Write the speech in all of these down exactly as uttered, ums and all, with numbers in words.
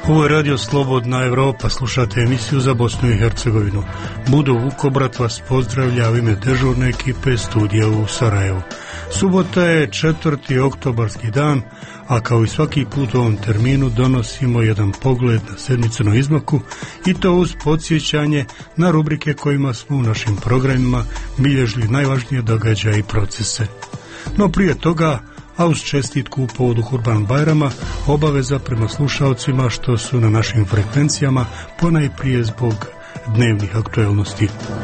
Ovo je Radio Slobodna Evropa, slušate emisiju za Bosnu i Hercegovinu. Budo Vukobrat vas pozdravlja u ime dežurne ekipe studija u Sarajevu. Subota je četvrti oktobarski dan, a kao i svaki put u ovom terminu donosimo jedan pogled na sedmicu na izmaku i to uz podsjećanje na rubrike kojima smo u našim programima bilježili najvažnije događaje i procese. No prije toga, a uz čestitku u povodu Kurban Bajrama, obaveza prema slušalcima što su na našim frekvencijama ponajprije zbog dnevnih aktuelnosti.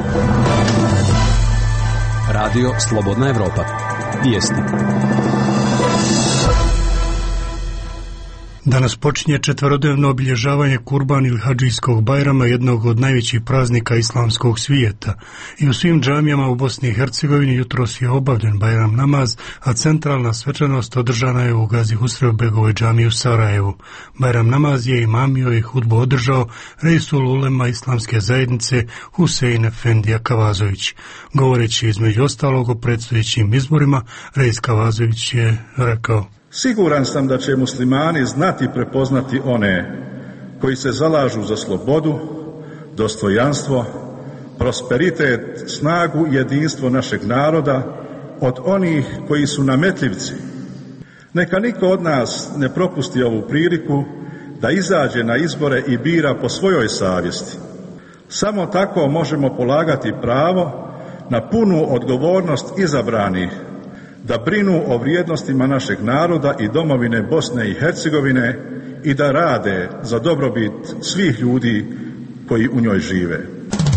Radio Slobodna Evropa. Vijesti. Danas počinje četverodnevno obilježavanje Kurban ili Hadžijskog Bajrama, jednog od najvećih praznika islamskog svijeta. I u svim džamijama u Bosni i Hercegovini jutros je obavljen Bajram namaz, a centralna svečanost održana je u Gazi Husrevbegovoj džamiji u Sarajevu. Bajram namaz je imamio i hudbu održao Reisul Ulema islamske zajednice Husein Efendija Kavazović. Govoreći između ostalog o predstojećim izborima, Reis Kavazović je rekao: Siguran sam da će muslimani znati prepoznati one koji se zalažu za slobodu, dostojanstvo, prosperitet, snagu i jedinstvo našeg naroda od onih koji su nametljivci. Neka niko od nas ne propusti ovu priliku da izađe na izbore i bira po svojoj savjesti. Samo tako možemo polagati pravo na punu odgovornost izabranih da brinu o vrijednostima našeg naroda i domovine Bosne i Hercegovine i da rade za dobrobit svih ljudi koji u njoj žive.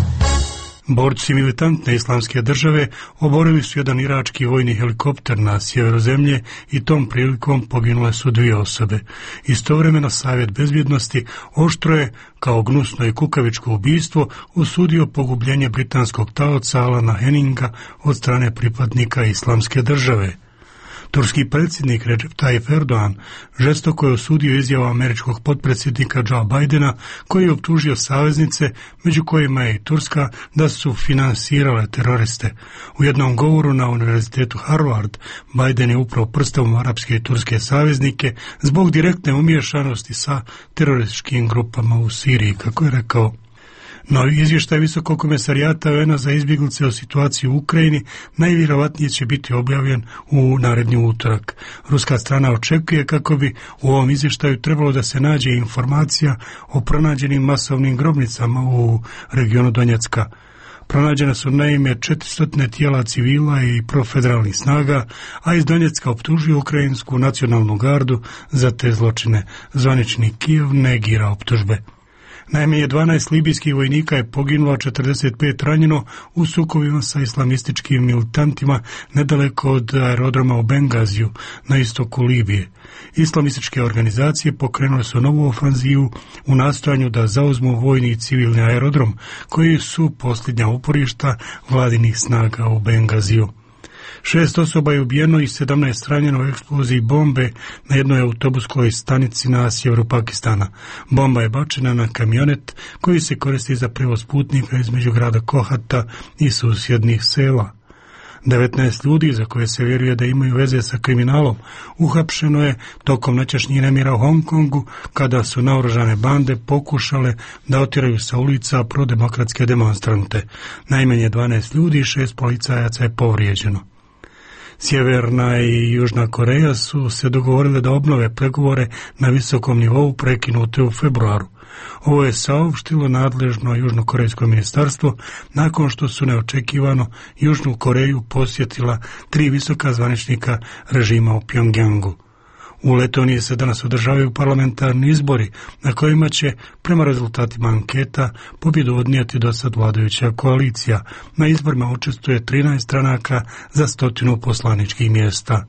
Borci militantne islamske države oborili su jedan irački vojni helikopter na sjeveru zemlje i tom prilikom poginule su dvije osobe. Istovremeno Savjet bezbjednosti oštro je, kao gnusno i kukavičko ubistvo, osudio pogubljenje britanskog taoca Alana Henninga od strane pripadnika islamske države. Turski predsjednik Recep Tayyip Erdogan žestoko je osudio izjavu američkog potpredsjednika Joe Bidena, koji je optužio saveznice, među kojima je i Turska, da su finansirale teroriste. U jednom govoru na Univerzitetu Harvard, Biden je upravo prstom u arapske i turske saveznike zbog direktne umiješanosti sa terorističkim grupama u Siriji, kako je rekao. No, izvještaj Visokog komesarijata U N-a za izbjeglice o situaciji u Ukrajini najvjerojatnije će biti objavljen u naredni utorak. Ruska strana očekuje kako bi u ovom izvještaju trebalo da se nađe informacija o pronađenim masovnim grobnicama u regionu Donjecka. Pronađena su naime četiristo tijela civila i profederalnih snaga, a iz Donjecka optužuju Ukrajinsku nacionalnu gardu za te zločine. Zvanični Kijev negira optužbe. Najmanje dvanaest libijskih vojnika je poginulo, četrdeset pet ranjeno u sukobima sa islamističkim militantima nedaleko od aerodroma u Bengaziju na istoku Libije. Islamističke organizacije pokrenule su novu ofanzivu u nastojanju da zauzmu vojni i civilni aerodrom, koji su posljednja uporišta vladinih snaga u Bengaziju. Šest osoba je ubijeno i sedamnaest ranjeno u eksploziji bombe na jednoj autobuskoj stanici na sjeveru Pakistana. Bomba je bačena na kamionet koji se koristi za prevoz putnika između grada Kohata i susjednih sela. devetnaest ljudi za koje se vjeruje da imaju veze sa kriminalom uhapšeno je tokom noćašnjih nemira u Hong Kongu, kada su naoružane bande pokušale da otjeraju sa ulica prodemokratske demonstrante. Najmanje dvanaest ljudi i šest policajaca je povrijeđeno. Sjeverna i Južna Koreja su se dogovorile da obnove pregovore na visokom nivou prekinute u februaru. Ovo je saopštilo nadležno južnokorejsko ministarstvo nakon što su neočekivano Južnu Koreju posjetila tri visoka zvaničnika režima u Pjongjangu. U Letoniji se danas održavaju parlamentarni izbori na kojima će, prema rezultatima anketa, pobjedu odnijeti do sad vladajuća koalicija. Na izborima učestvuje trinaest stranaka za stotinu poslaničkih mjesta.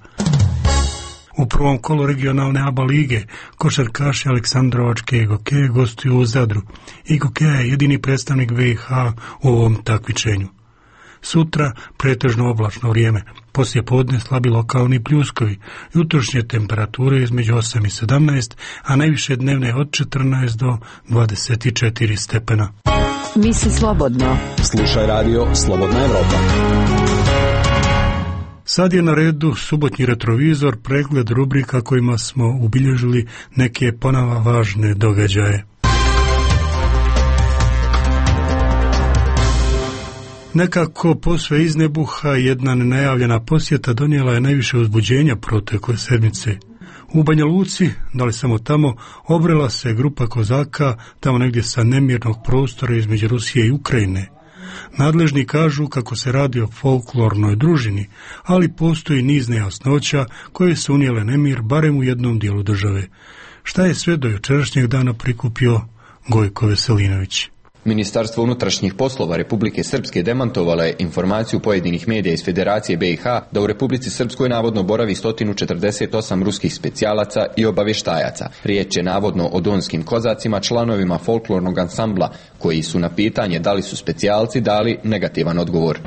U prvom kolu regionalne A B A lige košarkaši Aleksandrovačke i Gokeje gostuju u Zadru. I Gokeja je jedini predstavnik V I H u ovom takmičenju. Sutra pretežno oblačno vrijeme, poslije podne slabi lokalni pljuskovi, jutrošnje temperature između osam i sedamnaest, a najviše dnevne od četrnaest do dvadeset četiri stepena. Misli slobodno. Slušaj radio Slobodna Evropa. Sad je na redu subotnji retrovizor, pregled rubrika kojima smo ubilježili neke po nama važne događaje. Nekako posve iznebuha jedna nenajavljena posjeta donijela je najviše uzbuđenja protekle sedmice. U Banja Luci, da li samo tamo, obrela se grupa kozaka tamo negdje sa nemirnog prostora između Rusije i Ukrajine. Nadležni kažu kako se radi o folklornoj družini, ali postoji niz nejasnoća koje su unijele nemir barem u jednom dijelu države. Šta je sve do jučerašnjeg dana prikupio Gojko Veselinović? Ministarstvo unutrašnjih poslova Republike Srpske demantovalo je informaciju pojedinih medija iz Federacije B i H da u Republici Srpskoj navodno boravi sto četrdeset osam ruskih specijalaca i obavještajaca. Riječ je navodno o donskim kozacima, članovima folklornog ansambla, koji su na pitanje da li su specijalci dali negativan odgovor.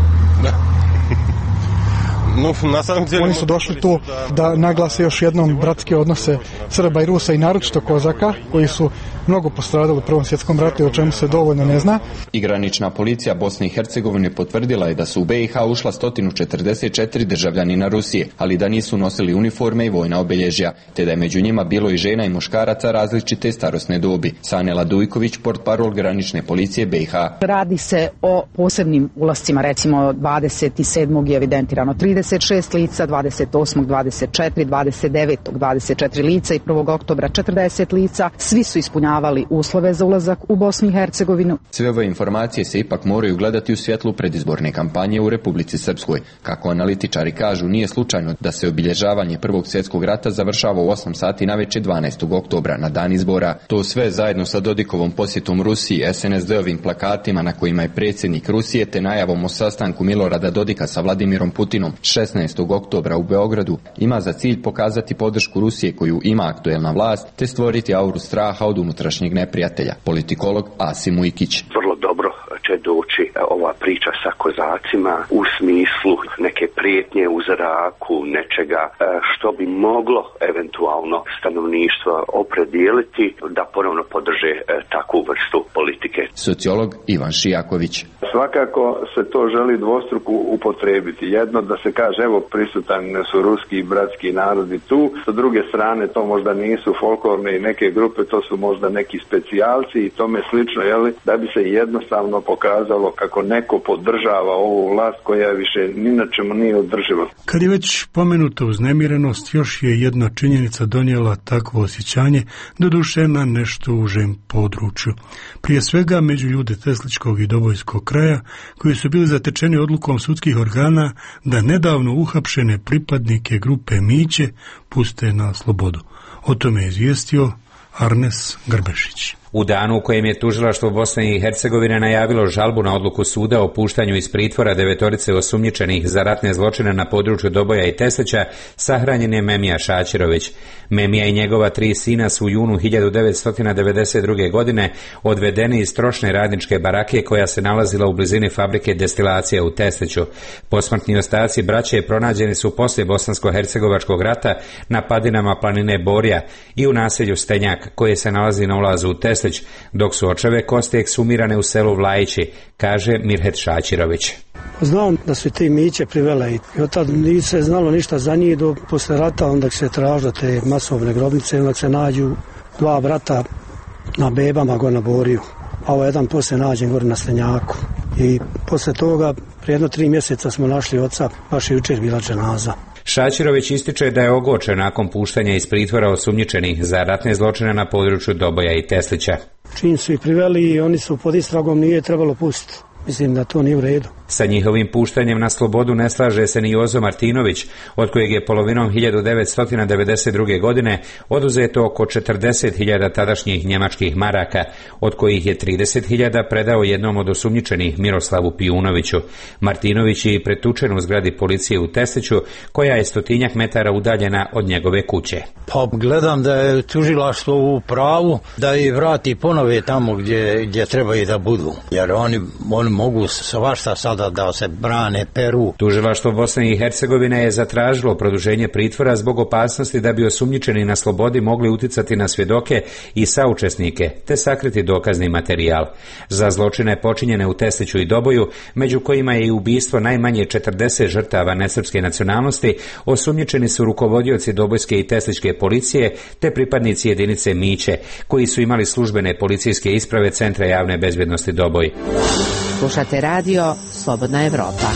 Oni su došli tu da naglase još jednom bratske odnose Srba i Rusa i naročito kozaka, koji su mnogo postradali u Prvom svjetskom ratu, o čemu se dovoljno ne zna. I granična policija Bosne i Hercegovine potvrdila je da su u B i H ušla sto četrdeset četiri državljanina Rusije, ali da nisu nosili uniforme i vojna obilježja, te da je među njima bilo i žena i muškaraca različite starosne dobi. Sanela Dujković, portparol granične policije B i H. Radi se o posebnim ulascima, recimo dvadeset sedmog je evidentirano trideset šest lica, dvadeset osmog dvadeset četiri, dvadeset devetog dvadeset četiri lica i prvog oktobra četrdeset lica. Svi su ispunjavali uslove za ulazak u Bosnu i Hercegovinu. Sve ove informacije se ipak moraju gledati u svjetlu predizborne kampanje u Republici Srpskoj. Kako analitičari kažu, nije slučajno da se obilježavanje Prvog svjetskog rata završava u osam sati navečer dvanaestog oktobra na dan izbora. To sve zajedno sa Dodikovom posjetom Rusiji, S N S D-ovim plakatima na kojima je predsjednik Rusije, te najavom o sastanku Milorada Dodika sa Vladimirom Putinom šesnaestog oktobra u Beogradu, ima za cilj pokazati podršku Rusije koju ima aktuelna vlast, te stvoriti auru straha od unutrašnjeg neprijatelja. Politikolog Asim Ujkić. Vrlo dobro će doći ova priča sa kozacima u smislu neke prijetnje u zraku, nečega što bi moglo eventualno stanovništvo opredijeliti da ponovno podrže takvu vrstu politike. Sociolog Ivan Šijaković. Svakako se to želi dvostruko upotrijebiti. Jedno da se kaže, evo, prisutan su ruski i bratski narodi tu, sa druge strane to možda nisu folklorne i neke grupe, to su možda neki specijalci i tome slično, jeli, da bi se jednostavno pokazalo kako neko podržava ovu vlast koja više ni na čemu nije održiva. Kad je već pomenuta uznemirenost, još je jedna činjenica donijela takvo osjećanje, doduše na nešto užem području. Prije svega među ljude Tesličkog i Dobojskog kraja, koji su bili zatečeni odlukom sudskih organa da nedavno uhapšene pripadnike grupe Miće puste na slobodu. O tome je izvijestio Arnes Grbešić. U danu u kojem je tužilaštvo Bosne i Hercegovine najavilo žalbu na odluku suda o puštanju iz pritvora devetorice osumnjičenih za ratne zločine na području Doboja i Teslića, sahranjen je Memija Šaćirović. Memija i njegova tri sina su u junu hiljadu devetsto devedeset druge. godine odvedeni iz trošne radničke barake koja se nalazila u blizini fabrike destilacije u Tesliću. Posmrtni ostaci braće pronađeni su poslije bosansko-hercegovačkog rata na padinama planine Borja i u naselju Stenjak, koje se nalazi na ulazu u Teslić, dok su očeve kosti eksumirane u selu Vlajići, kaže Mirhet Šaćirović. Znam da su ti Miće privele i od tada nije se znalo ništa za njih do posle rata, onda se traže te masovne grobnice, onda se nađu dva brata na bebama go na Boriju, a ovo jedan poslije nađen gore na Stenjaku. I posle toga, prije jedno tri mjeseca smo našli oca, baš je jučer bila dženaza. Šaćirović ističe da je ogorčen nakon puštanja iz pritvora osumnjičenih za ratne zločine na području Doboja i Teslića. Čim su ih priveli i oni su pod istragom, nije trebalo pustiti. Mislim da to nije u redu. Sa njihovim puštanjem na slobodu ne slaže se ni Jozo Martinović, od kojeg je polovinom hiljadu devetsto devedeset druge. godine oduzeto oko četrdeset hiljada tadašnjih njemačkih maraka, od kojih je trideset hiljada predao jednom od osumnjičenih Miroslavu Pijunoviću. Martinović je pretučen u zgradi policije u Tesliću, koja je stotinjak metara udaljena od njegove kuće. Pa gledam da je tužilaštvo u pravu da ih vrati ponove tamo gdje, gdje trebaju da budu, jer oni, oni mogu svašta sad naroda da se brane Peru. Tužilaštvo Bosne i Hercegovine je zatražilo produženje pritvora zbog opasnosti da bi osumnjičeni na slobodi mogli uticati na svjedoke i saučesnike te sakriti dokazni materijal. Za zločine počinjene u Tesliću i Doboju, među kojima je i ubistvo najmanje četrdeset žrtava nesrpske nacionalnosti, osumnjičeni su rukovodioci dobojske i teslićke policije te pripadnici jedinice Miće, koji su imali službene policijske isprave Centra javne bezbjednosti Doboj. Slušate radio Slobodna Evropa.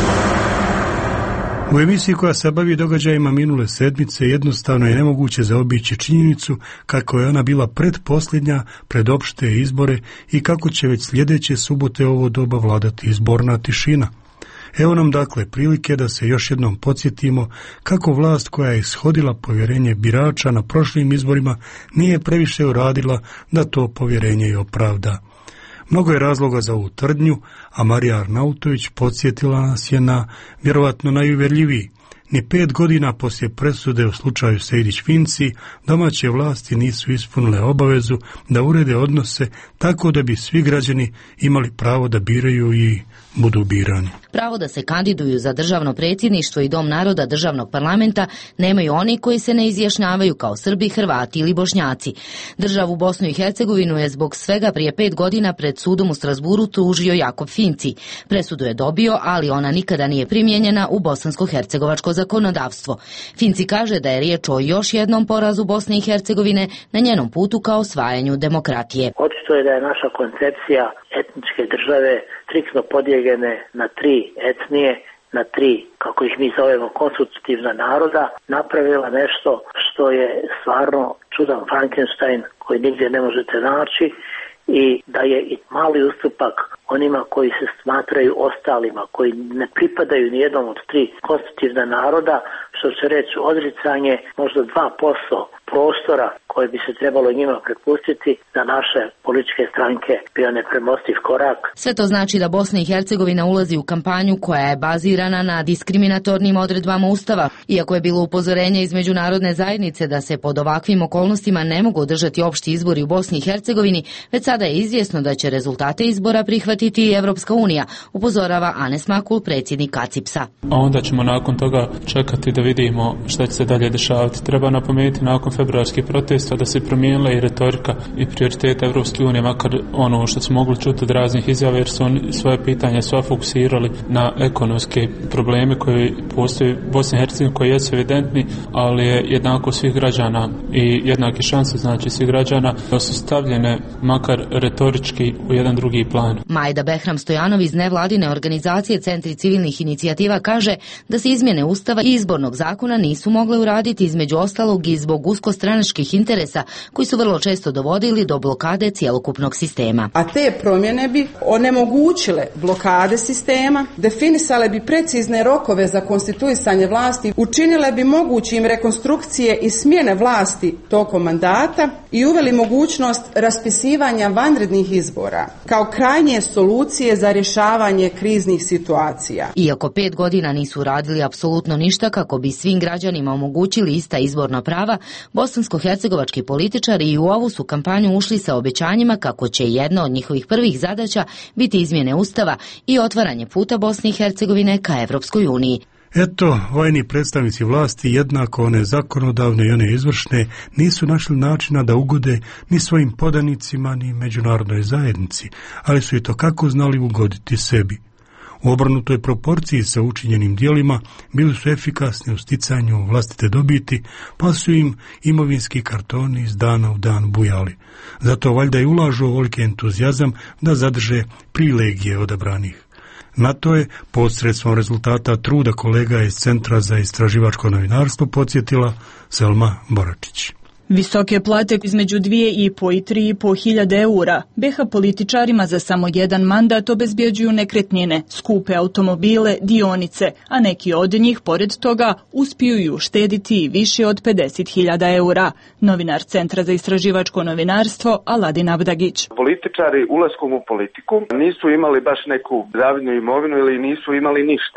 U emisiji koja se bavi događajima minule sedmice jednostavno je nemoguće zaobići činjenicu kako je ona bila predposljednja pred opšte izbore i kako će već sljedeće subote ovo doba vladati izborna tišina. Evo nam dakle prilike da se još jednom podsjetimo kako vlast koja je ishodila povjerenje birača na prošlim izborima nije previše uradila da to povjerenje i opravda. Mnogo je razloga za ovu tvrdnju, a Marija Arnautović podsjetila nas je na vjerovatno najuvjerljiviji. Ni pet godina poslije presude u slučaju Sejdić-Finci domaće vlasti nisu ispunile obavezu da urede odnose tako da bi svi građani imali pravo da biraju i budu birani. Pravo da se kandiduju za državno predsjedništvo i Dom naroda državnog parlamenta nemaju oni koji se ne izjašnjavaju kao Srbi, Hrvati ili Bošnjaci. Državu Bosnu i Hercegovinu je zbog svega prije pet godina pred sudom u Strasburu tužio Jakob Finci. Presudu je dobio, ali ona nikada nije primijenjena u bosansko-hercegovačko zakonodavstvo. Finci kaže da je riječ o još jednom porazu Bosne i Hercegovine na njenom putu ka osvajanju demokratije. Očito je da je naša koncepcija etničke države striktno podijeljene na tri etnije, na tri, kako ih mi zovemo, konstitutivna naroda, napravila nešto što je stvarno čudan Frankenstein koji nigdje ne možete naći i da je i mali ustupak onima koji se smatraju ostalima, koji ne pripadaju ni jednom od tri konstitutivna naroda, što će reći odricanje možda dva posto prostora koje bi se trebalo njima prepustiti za naše političke stranke bio nepremostiv korak. Sve to znači da Bosna i Hercegovina ulazi u kampanju koja je bazirana na diskriminatornim odredbama Ustava. Iako je bilo upozorenje iz međunarodne zajednice da se pod ovakvim okolnostima ne mogu održati opšti izbori u Bosni i Hercegovini, već sada je izvjesno da će rezultate izbora prihvatiti i Evropska unija, upozorava Anes Makul, predsjednik ACIPS-a. A onda ćemo nakon toga čekati da vidimo šta će se dalje dešavati. Treba napomenuti nakon februarskih protesta da se promijenila i retorika i prioriteta Evropske unije, makar ono što smo mogli čuti od raznih izjava, jer su oni svoje pitanje sva fokusirali na ekonomske probleme koji postoje u Bosni i Hercegovini, koji jesu evidentni, ali je jednako svih građana i jednake šanse, znači svih građana, da su stavljene makar retorički u jedan drugi plan. Majda Behram Stojanov iz nevladine organizacije Centri civilnih inicijativa kaže da se izmjene Ustava i izbornog zakona nisu mogle uraditi između ostalog i zbog uskostranačkih interesa koji su vrlo često dovodili do blokade cjelokupnog sistema. A te promjene bi onemogućile blokade sistema, definisale bi precizne rokove za konstituisanje vlasti, učinile bi mogućim rekonstrukcije i smjene vlasti tokom mandata i uveli mogućnost raspisivanja vanrednih izbora kao krajnje solucije za rješavanje kriznih situacija. Iako pet godina nisu radili apsolutno ništa kako bi svim građanima omogućili ista izborna prava, bosansko-hercegovački političari i u ovu su kampanju ušli sa obećanjima kako će jedna od njihovih prvih zadaća biti izmjene Ustava i otvaranje puta Bosne i Hercegovine ka Evropskoj uniji. Eto, vojni predstavnici vlasti, jednako one zakonodavne i one izvršne, nisu našli načina da ugode ni svojim podanicima ni međunarodnoj zajednici, ali su i to kako znali ugoditi sebi. U obrnutoj proporciji sa učinjenim djelima bili su efikasni u sticanju vlastite dobiti, pa su im imovinski kartoni iz dana u dan bujali. Zato valjda i ulažu ovoliki entuzijazam da zadrže privilegije odabranih. Na to je posredstvom rezultata truda kolega iz Centra za istraživačko novinarstvo podsjetila Selma Boračić. Visoke plate između dvije i po i tri i po hiljade eura. B H političarima za samo jedan mandat obezbjeđuju nekretnine, skupe automobile, dionice, a neki od njih, pored toga, uspiju i uštediti i više od pedeset hiljada eura. Novinar Centra za istraživačko novinarstvo Aladin Abdagić. Političari ulaskom u politiku nisu imali baš neku zavidnu imovinu ili nisu imali ništa.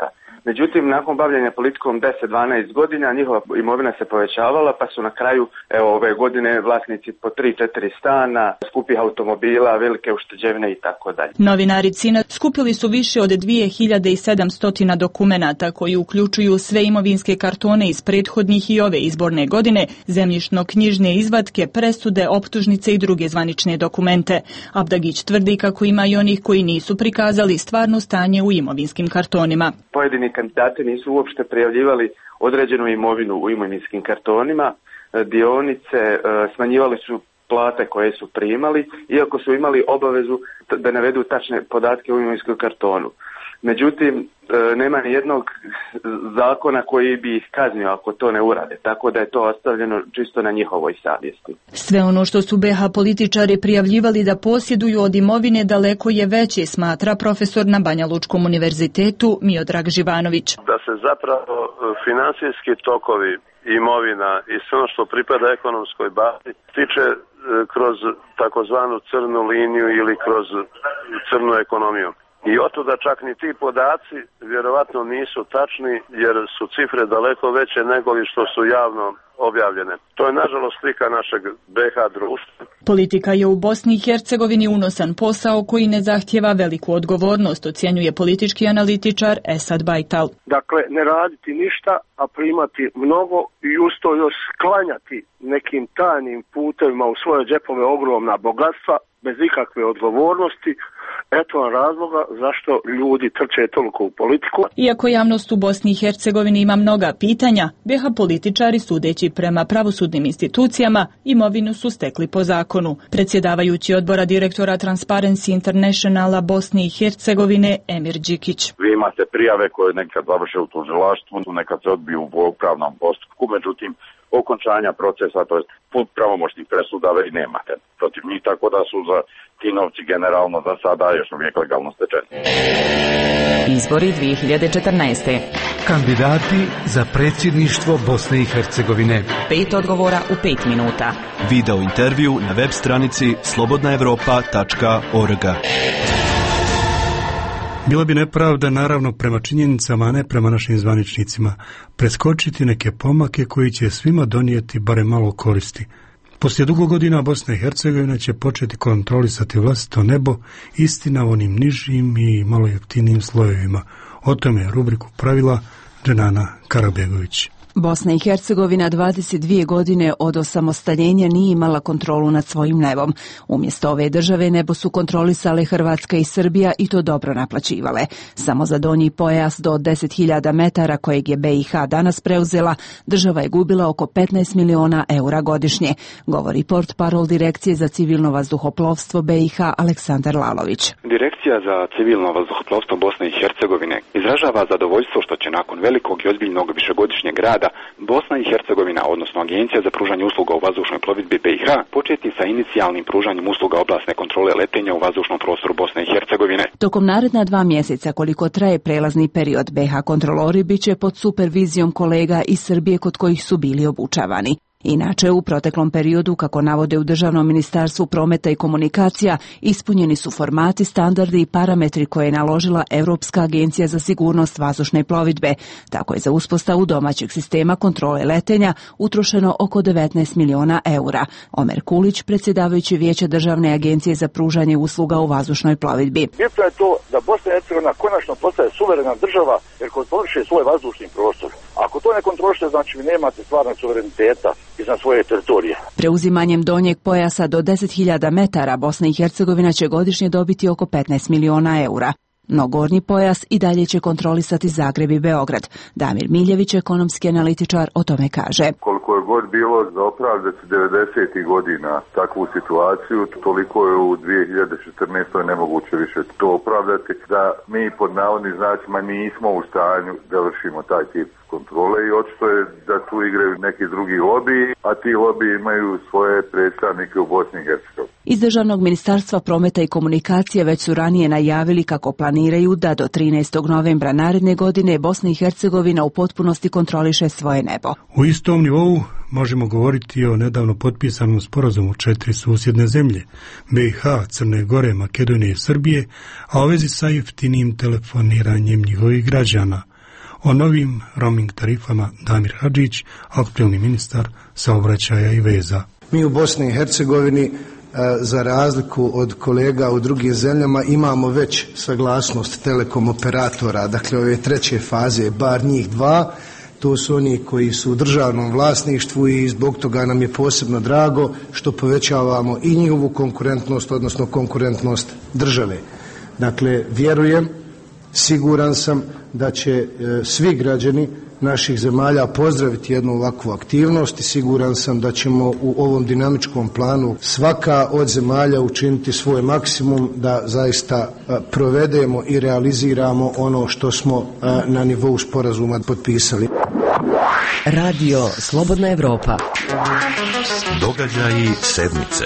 Međutim, nakon bavljenja politikom deset do dvanaest godina njihova imovina se povećavala, pa su na kraju evo, ove godine vlasnici po tri do četiri stana, skupih automobila, velike ušteđevine i tako dalje. Novinari C I N-a skupili su više od dvije hiljade sedamsto dokumenata koji uključuju sve imovinske kartone iz prethodnih i ove izborne godine, zemljišno-knjižne izvatke, presude, optužnice i druge zvanične dokumente. Abdagić tvrdi kako ima i onih koji nisu prikazali stvarno stanje u imovinskim kartonima. Pojedini kandidati nisu uopšte prijavljivali određenu imovinu u imovinskim kartonima, dionice, smanjivali su plate koje su primali, iako su imali obavezu da navedu tačne podatke u imovinskom kartonu. Međutim, nema ni jednog zakona koji bi ih kaznio ako to ne urade, tako da je to ostavljeno čisto na njihovoj savjesti. Sve ono što su be ha političari prijavljivali da posjeduju od imovine daleko je veće, smatra profesor na Banja Lučkom univerzitetu Miodrag Živanović. Da se zapravo finansijski tokovi, imovina i sve ono što pripada ekonomskoj bazi tiče kroz takozvanu crnu liniju ili kroz crnu ekonomiju. I otuda čak ni ti podaci vjerovatno nisu tačni jer su cifre daleko veće nego li što su javno objavljene. To je nažalost slika našeg be ha društva. Politika je u Bosni i Hercegovini unosan posao koji ne zahtjeva veliku odgovornost, ocjenjuje politički analitičar Esad Bajtal. Dakle, ne raditi ništa, a primati mnogo i uz to još sklanjati nekim tajnim putevima u svoje džepove ogromna bogatstva bez ikakve odgovornosti. Eto vam razloga zašto ljudi trče toliko u politiku. Iako javnost u Bosni i Hercegovini ima mnoga pitanja, be ha političari sudeći prema pravosudnim institucijama imovinu su stekli po zakonu. Predsjedavajući odbora direktora Transparency Internationala Bosne i Hercegovine Emir Đikić. Vi imate prijave koje nekad završe u tužilaštvu, nekad se odbiju u upravnom postupku, međutim okončanja procesa, to jest put pravomoćnih presuda vi nemate protiv njih, tako da su za ti novci generalno za sada još uvijek legalno stečeni. Izbori dvije hiljade četrnaeste. Kandidati za predsjedništvo Bosne i Hercegovine. Pet odgovora u pet minuta. Video intervju na web stranici slobodna evropa tačka org. Bila bi nepravda, naravno, prema činjenicama, a ne prema našim zvaničnicima, preskočiti neke pomake koji će svima donijeti barem malo koristi. Poslije dugo godina Bosna i Hercegovina će početi kontrolisati vlastito nebo, istina onim nižim i malo jeftinijim slojevima. O tome je rubriku pravila Dženana Karabegović. Bosna i Hercegovina dvadeset dvije godine od osamostaljenja nije imala kontrolu nad svojim nebom. Umjesto ove države nebo su kontrolisale Hrvatska i Srbija i to dobro naplaćivale. Samo za donji pojas do deset hiljada metara kojeg je be i ha danas preuzela, država je gubila oko petnaest miliona eura godišnje, govori portparol Direkcije za civilno vazduhoplovstvo be i ha Aleksandar Lalović. Direkcija za civilno vazduhoplovstvo Bosne i Hercegovine izražava zadovoljstvo što će nakon velikog i ozbiljnog višegodišnjeg rada Bosna i Hercegovina, odnosno Agencija za pružanje usluga u vazdušnoj plovidbi be i ha, početi sa inicijalnim pružanjem usluga oblasne kontrole letenja u vazdušnom prostoru Bosne i Hercegovine. Tokom naredna dva mjeseca, koliko traje prelazni period, be ha kontrolori bit će pod supervizijom kolega iz Srbije kod kojih su bili obučavani. Inače, u proteklom periodu, kako navode u Državnom ministarstvu prometa i komunikacija, ispunjeni su formati, standardi i parametri koje je naložila Europska agencija za sigurnost vazdušne plovidbe. Tako je za uspostavu domaćeg sistema kontrole letenja utrošeno oko devetnaest miliona eura. Omer Kulić, predsjedavajući Vijeća Državne agencije za pružanje usluga u vazdušnoj plovidbi. Bitno je to da Bosna i Hercegovina konačno postaje suverena država jer kontroliše svoj vazdušni prostor. Ako to ne kontroliše, znači vi nemate stvarnog suvereniteta iznad svoje teritorije. Preuzimanjem donjeg pojasa do deset hiljada metara Bosna i Hercegovina će godišnje dobiti oko petnaest miliona eura. No gornji pojas i dalje će kontrolisati Zagreb i Beograd. Damir Miljević, ekonomski analitičar, o tome kaže. Koliko je god bilo za opravdati devedesetih godina takvu situaciju, toliko je u dvije hiljade četrnaestoj nemoguće više to opravdati, da mi pod navodnim znacima nismo u stanju da vršimo taj tip kontrole i očito je da tu igraju neki drugi lobiji, a ti lobiji imaju svoje predstavnike u Bosni i Hercegovini. Iz Državnog ministarstva prometa i komunikacije već su ranije najavili kako planiraju da do trinaestog novembra naredne godine Bosna i Hercegovina u potpunosti kontroliše svoje nebo. U istom nivou možemo govoriti o nedavno potpisanom sporazumu četiri susjedne zemlje, be i ha, Crne Gore, Makedonije i Srbije, a u vezi sa jeftinim telefoniranjem njihovih građana. O novim roaming tarifama Damir Hadžić, aktuelni ministar saobraćaja i veza. Mi u Bosni i Hercegovini, za razliku od kolega u drugim zemljama, imamo već saglasnost telekom operatora, dakle ove treće faze, bar njih dva. To su oni koji su u državnom vlasništvu i zbog toga nam je posebno drago što povećavamo i njihovu konkurentnost, odnosno konkurentnost države. Dakle, vjerujem, siguran sam da će e, svi građani naših zemalja pozdraviti jednu ovakvu aktivnost i siguran sam da ćemo u ovom dinamičkom planu svaka od zemalja učiniti svoj maksimum da zaista a, provedemo i realiziramo ono što smo a, na nivou sporazuma potpisali. Radio Slobodna Evropa. Događaji sedmice.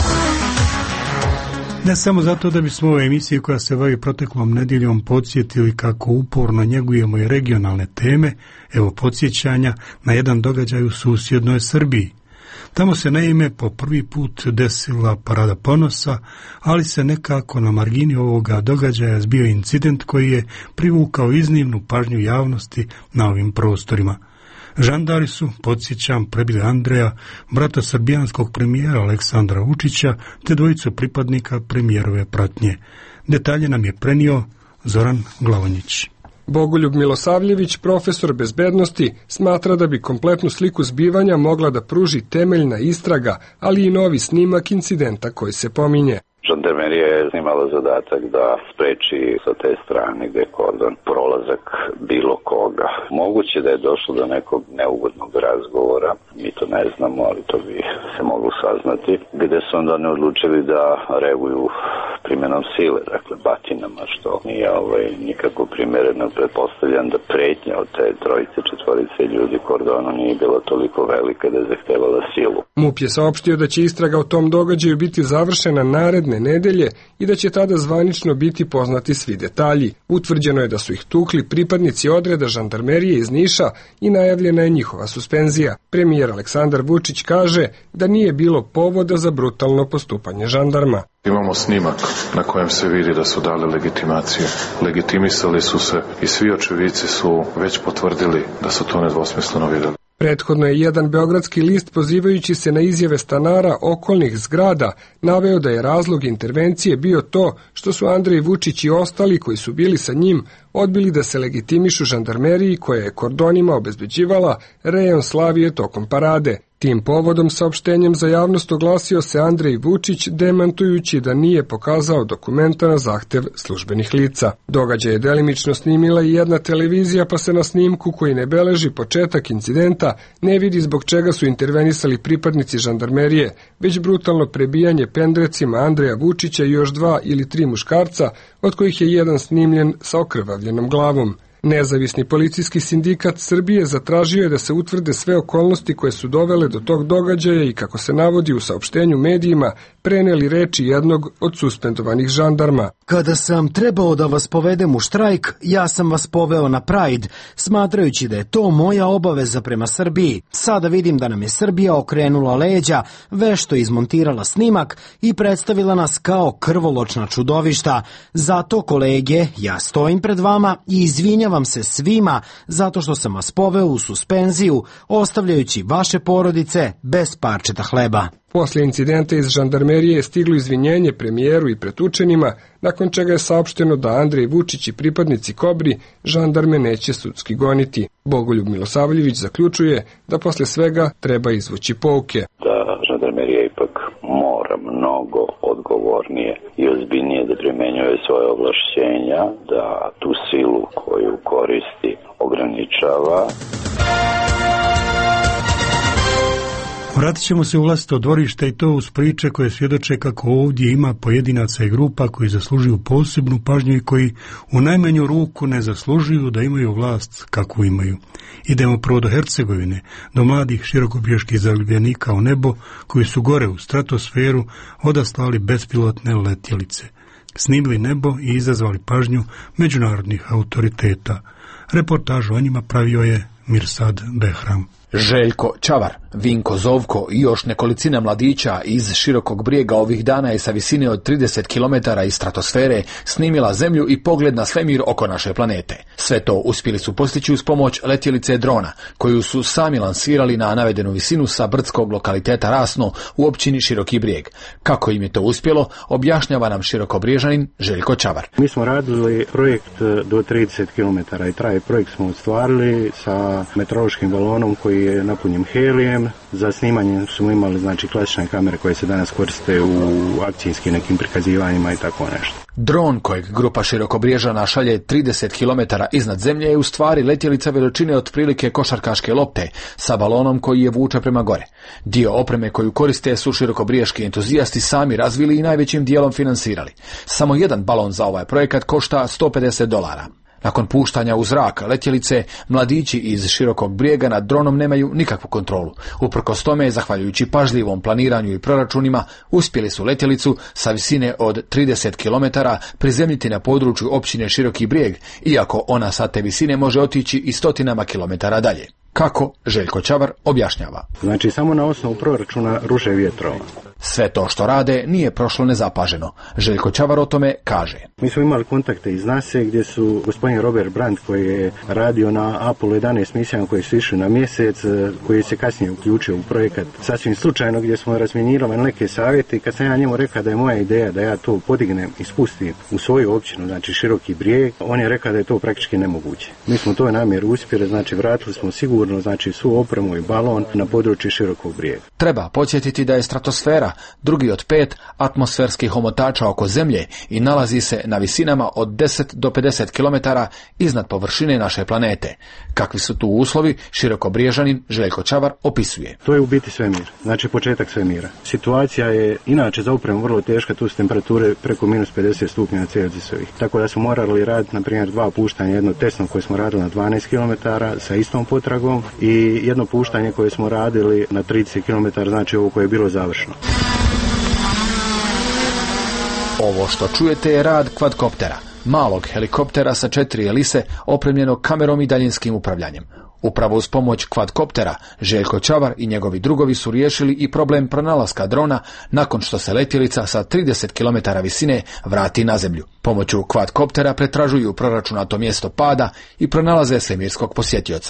Ne samo zato da bismo ove emisije koja se bavi proteklom nedjeljom podsjetili kako uporno njegujemo i regionalne teme, evo podsjećanja na jedan događaj u susjednoj Srbiji. Tamo se naime po prvi put desila parada ponosa, ali se nekako na margini ovoga događaja zbio incident koji je privukao iznimnu pažnju javnosti na ovim prostorima. Žandari su, podsjećam, prebili Andreja, brata srbijanskog premijera Aleksandra Vučića, te dvojicu pripadnika premijerove pratnje. Detalje nam je prenio Zoran Glavonjić. Bogoljub Milosavljević, profesor bezbednosti, smatra da bi kompletnu sliku zbivanja mogla da pruži temeljna istraga, ali i novi snimak incidenta koji se pominje. Žandarmerija je imala zadatak da spreči sa te strane gde je kordon prolazak bilo koga. Moguće da je došlo do nekog neugodnog razgovora, mi to ne znamo, ali to bi se moglo saznati, gde su onda ne odlučili da reaguju primjenom sile, dakle batinama, što nije ovaj, nikako primjereno. Pretpostavljam da pretnja od te trojice, četvorice ljudi kordona nije bila toliko velika da je zahtevala silu. MUP je saopštio da će istraga o tom događaju biti završena naredne nedelje i da će tada zvanično biti poznati svi detalji. Utvrđeno je da su ih tukli pripadnici odreda žandarmerije iz Niša i najavljena je njihova suspenzija. Premijer Aleksandar Vučić kaže da nije bilo povoda za brutalno postupanje žandarma. Imamo snimak na kojem se vidi da su dali legitimacije. Legitimisali su se i svi očevici su već potvrdili da su to nedvosmisleno videli. Prethodno je jedan beogradski list, pozivajući se na izjave stanara okolnih zgrada, naveo da je razlog intervencije bio to što su Andrej Vučić i ostali koji su bili sa njim odbili da se legitimišu žandarmeriji koja je kordonima obezbeđivala rejon Slavije tokom parade. Tim povodom saopštenjem za javnost oglasio se Andrej Vučić, demantujući da nije pokazao dokumenta na zahtev službenih lica. Događaj je delimično snimila i jedna televizija, pa se na snimku koji ne beleži početak incidenta ne vidi zbog čega su intervenisali pripadnici žandarmerije, već brutalno prebijanje pendrecima Andreja Vučića i još dva ili tri muškarca, od kojih je jedan snimljen sa okrvavljenom glavom. Nezavisni policijski sindikat Srbije zatražio je da se utvrde sve okolnosti koje su dovele do tog događaja i, kako se navodi u saopštenju medijima, preneli reči jednog od suspendovanih žandarma. Kada sam trebao da vas povedem u štrajk, ja sam vas poveo na Pride, smatrajući da je to moja obaveza prema Srbiji. Sada vidim da nam je Srbija okrenula leđa, vešto izmontirala snimak i predstavila nas kao krvoločna čudovišta. Zato, kolege, ja stojim pred vama i izvinjavam se svima zato što sam vas poveo u suspenziju, ostavljajući vaše porodice bez parčeta hleba. Posle incidenta iz žandarmerije je stiglo izvinjenje premijeru i pretučenima, nakon čega je saopšteno da Andrej Vučić i pripadnici Kobri žandarme neće sudski goniti. Bogoljub Milosavljević zaključuje da posle svega treba izvući pouke. Da žandarmerija ipak mora mnogo odgovornije i ozbiljnije da primenjuje svoje ovlašćenja, da tu silu koju koristi ograničava. Vratit ćemo se u vlastito dvorište i to uz priče koje svjedoče kako ovdje ima pojedinaca i grupa koji zaslužuju posebnu pažnju i koji u najmanju ruku ne zaslužuju da imaju vlast kakvu imaju. Idemo prvo do Hercegovine, do mladih širokoprijeških zaljubljenika u nebo koji su gore u stratosferu odaslali bespilotne letjelice, snimili nebo i izazvali pažnju međunarodnih autoriteta. Reportažu o njima pravio je Mirsad Behram. Željko Čavar, Vinko Zovko i još nekolicina mladića iz Širokog Brijega ovih dana je sa visine od trideset kilometara iz stratosfere snimila zemlju i pogled na svemir oko naše planete. Sve to uspjeli su postići uz pomoć letjelice drona, koju su sami lansirali na navedenu visinu sa brdskog lokaliteta Rasno u općini Široki Brijeg. Kako im je to uspjelo, objašnjava nam Širokobriježanin Željko Čavar. Mi smo radili projekt do trideset kilometara i traje projekt smo ostvarili sa meteorološkim balonom koji je napunjen helijem. Za snimanje smo imali znači klasične kamere koje se danas koriste u akcijskim nekim prikazivanjima i tako nešto. Dron kojeg grupa Širokobriježana šalje trideset kilometara iznad zemlje je u stvari letjelica veličine otprilike košarkaške lopte sa balonom koji je vuče prema gore. Dio opreme koju koriste su širokobriješki entuzijasti sami razvili i najvećim dijelom finansirali. Samo jedan balon za ovaj projekat košta sto pedeset dolara. Nakon puštanja u zrak letjelice, mladići iz Širokog Brijega nad dronom nemaju nikakvu kontrolu. Uprkos tome, zahvaljujući pažljivom planiranju i proračunima, uspjeli su letjelicu sa visine od trideset kilometara prizemljiti na području općine Široki Brijeg, iako ona sa te visine može otići i stotinama kilometara dalje. Kako, Željko Čavar objašnjava. Znači, samo na osnovu proračuna ruže vjetrova. Sve to što rade nije prošlo nezapaženo. Željko Čavar o tome kaže. Mi smo imali kontakte iz nase gdje su gospodin Robert Brandt koji je radio na Apollo jedanaest misijama koji su išli na mjesec, koji se kasnije uključio u projekat sasvim slučajno gdje smo razminirali neke savjete i kad sam ja njemu rekao da je moja ideja da ja to podignem i spustim u svoju općinu, znači Široki Brijeg, on je rekao da je to praktički nemoguće. Mi smo to namjer uspjeli, znači vratili smo sigurno znači svu opremu i balon na području Širokog Brijega. Treba podsjetiti da je stratosfera drugi od pet atmosferskih omotača oko Zemlje i nalazi se na visinama od deset do pedeset kilometara iznad površine naše planete. Kakvi su tu uslovi, Širokobriježanin Željko Čavar opisuje. To je u biti svemir, znači početak svemira. Situacija je inače za opremu vrlo teška, tu su temperature preko minus pedeset stupnjeva Celzijusovih. Tako da smo morali raditi, na primjer, dva puštanja, jedno tesno koje smo radili na dvanaest kilometara sa istom potragom i jedno puštanje koje smo radili na trideset kilometara, znači ovo koje je bilo završeno. Ovo što čujete je rad kvadkoptera, malog helikoptera sa četiri elise opremljenog kamerom i daljinskim upravljanjem. Upravo uz pomoć kvadkoptera, Željko Čavar i njegovi drugovi su riješili i problem pronalaska drona nakon što se letjelica sa trideset kilometara visine vrati na zemlju. Pomoću kvadkoptera pretražuju proračunato mjesto pada i pronalaze svemirskog posjetioca.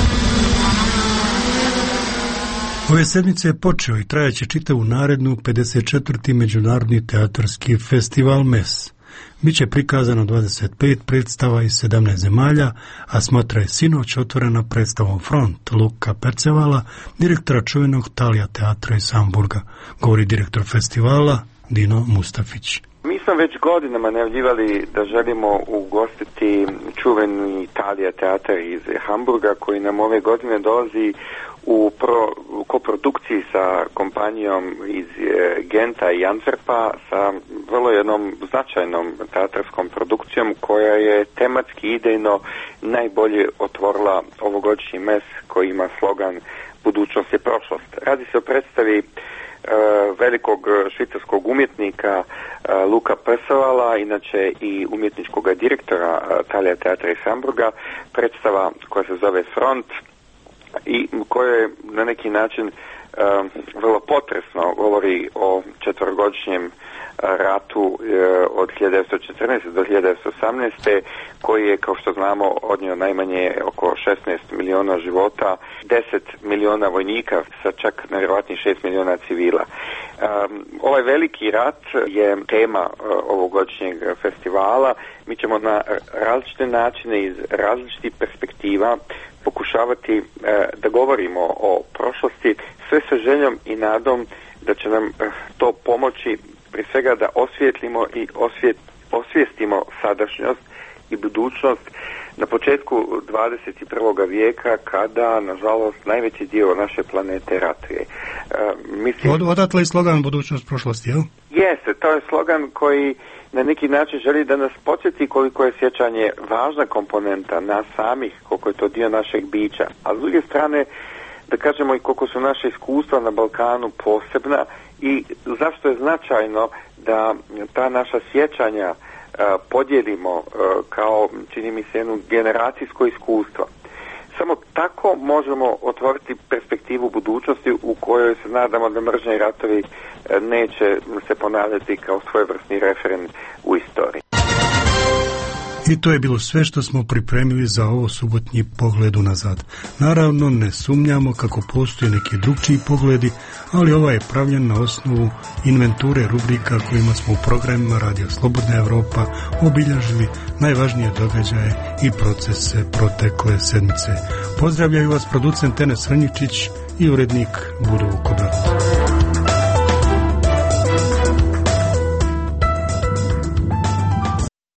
Ove sedmice je počeo i trajaće čitavu narednu pedeset četvrti Međunarodni teatarski festival M E S. Biće prikazano dvadeset pet predstava iz sedamnaest zemalja, a smotra je sinoć otvorena predstavom Front Luka Percevala, direktora čuvenog Talija teatra iz Hamburga, govori direktor festivala Dino Mustafić. Mi smo već godinama najavljivali da želimo ugostiti čuveni Talija teatar iz Hamburga koji nam ove godine dolazi u pro, koprodukciji sa kompanijom iz Genta i Antwerpa sa vrlo jednom značajnom teatarskom produkcijom koja je tematski idejno najbolje otvorila ovogodišnji M E S koji ima slogan Budućnost je prošlost. Radi se o predstavi velikog švicarskog umjetnika Luka Percevala, inače i umjetničkog direktora Talija teatra iz Hamburga, predstava koja se zove Front i koja je na neki način uh, vrlo potresno govori o četverogodišnjem ratu uh, od hiljadu devetsto četrnaeste do hiljadu devetsto osamnaeste koji je, kao što znamo, odnio najmanje oko šesnaest miliona života, deset miliona vojnika sa čak nevjerojatnih šest miliona civila. Um, ovaj veliki rat je tema uh, ovogodišnjeg festivala. Mi ćemo na različite načine iz različitih perspektiva pokušavati e, da govorimo o prošlosti sve sa željom i nadom da će nam e, to pomoći prije svega da osvijetlimo i osvijet, osvijestimo sadašnjost i budućnost na početku dvadeset prvog vijeka kada, nažalost, najveći dio naše planete ratuje. E, mislim... Od, odatle i slogan budućnost prošlosti, jel? Jeste, to je slogan koji na neki način želi da nas podsjeti koliko je sjećanje važna komponenta nas samih, koliko je to dio našeg bića. A s druge strane, da kažemo i koliko su naše iskustva na Balkanu posebna i zašto je značajno da ta naša sjećanja uh, podijelimo uh, kao, čini mi se, jedno generacijsko iskustvo. Samo tako možemo otvoriti perspektivu budućnosti u kojoj se nadamo da mržnja i ratovi neće se ponavljati kao svojevrsni referent u istoriji. I to je bilo sve što smo pripremili za ovo subotnji pogled unazad. Naravno, ne sumnjamo kako postoje neki drugčiji pogledi, ali ovaj je pravljen na osnovu inventure rubrika kojima smo u programima Radio Slobodna Evropa obilježili najvažnije događaje i procese protekle sedmice. Pozdravljaju vas producent Enes Srnjičić i urednik Budo Vukobrad.